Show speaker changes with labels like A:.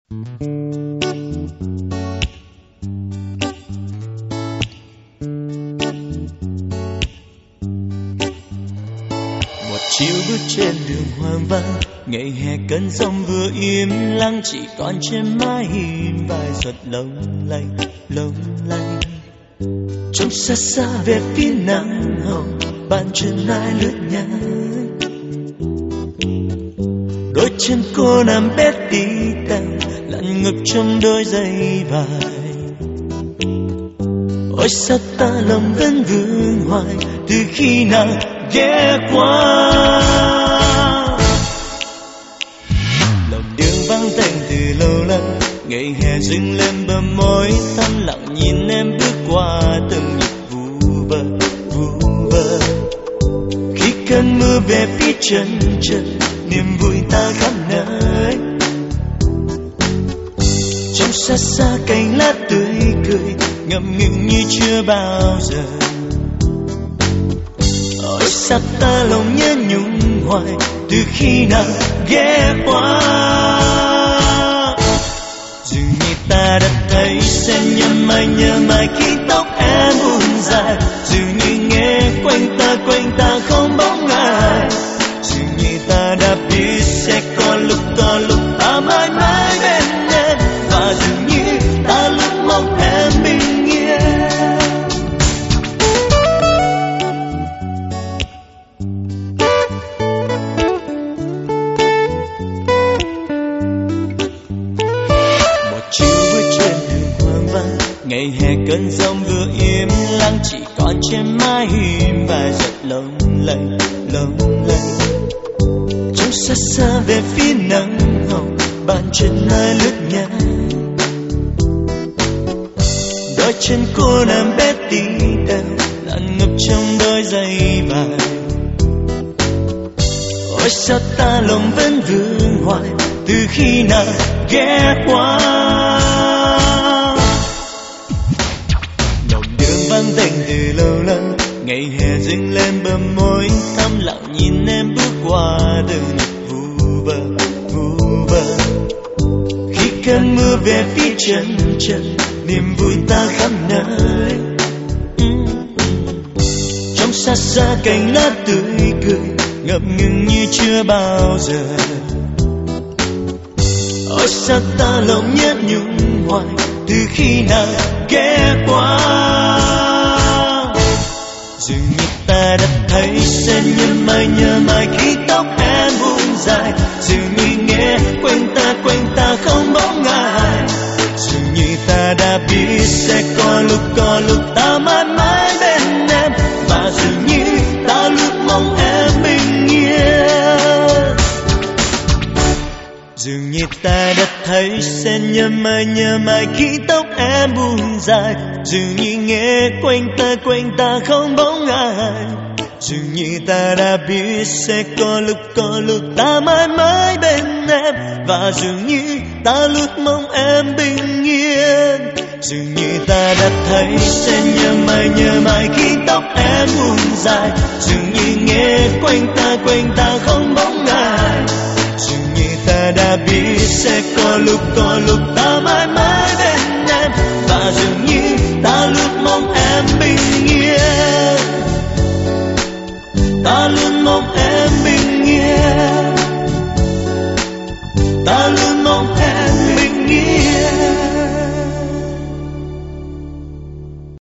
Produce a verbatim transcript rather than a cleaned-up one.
A: Chiều bước trên đường hoang vắng, ngày hè cơn giông vừa im lặng, chỉ còn trên mái hiên vài giọt long lanh long lanh. Trông xa xa về phía nắng hồng, bàn chân ai lướt nhanh. Đôi chân cô nằm bết tí tang, lặn ngược trong đôi giày vải. Ôi sao ta lòng vẫn vương hoài, từ khi nào ghé qua. Lòng đường vắng tanh từ lâu lắm, ngày hè dâng lên bờ môi thắm lặng, nhìn em bước qua từng nhịp vu vơ vu vơ. Khi cơn mưa về phía chân trời, niềm vui ta khắp nơi. Trong xa xa cành lá tươi cười, ngậm ngừng như chưa bao giờ. Ôi sao ta lòng nhớ nhung hoài, từ khi nào ghé qua. Dường như ta đã thấy sẽ nhớ mãi nhớ mãi khi tóc em buông dài. Dường như nghe quanh ta quanh ta không bóng ai. Dường như ta đã biết sẽ có lúc có lúc ta mãi mãi bên em. Và dường như ta luôn mong em bình yên. Ngày hè cơn giông vừa im lặng, chỉ còn trên mái hiên vài giọt long lanh long lanh. Trông xa xa về phía nắng hồng, bàn chân ai lướt nhanh. Đôi chân cô nằm bết tí tang, lặn ngập trong đôi giày vải. Ôi sao ta lòng vẫn vương hoài, từ khi nào ghé qua. Vắng tanh từ lâu lắm, ngày hè dâng lên bờ môi thắm lặng, nhìn em bước qua từng nhịp vu vơ vu vơ. Khi cơn mưa về phía chân trời, niềm vui ta khắp nơi. Trong xa xa cành lá tươi cười, ngập ngừng như chưa bao giờ. Ôi sao ta lòng nhớ nhung hoài, từ khi nào ghé qua. Dường như ta đã thấy sẽ nhớ mãi nhớ mãi khi tóc em buông dài. Dường như nghe quanh ta quanh ta không bóng ai. Dường như ta đã biết sẽ có lúc có lúc ta mãi mãi bên em. Và dường như ta luôn mong em bình yên. Dường như ta đã thấy sẽ nhớ mãi nhớ mãi khi tóc em buông dài. Dường như nghe quanh ta quanh ta không bóng ai. Dường như ta đã biết sẽ có lúc có lúc ta mãi mãi bên em. Và dường như ta luôn mong em bình yên. Dường như ta đã thấy sẽ nhớ mãi nhớ mãi khi tóc em buông dài. Dường như nghe quanh ta quanh ta không bóng ai. Dường như ta đã biết sẽ có lúc có lúc ta mãi mãi bên em. Và dường như ta luôn mong em bình yên. Ta luôn mong em bình yên. Ta luôn mong em bình yên.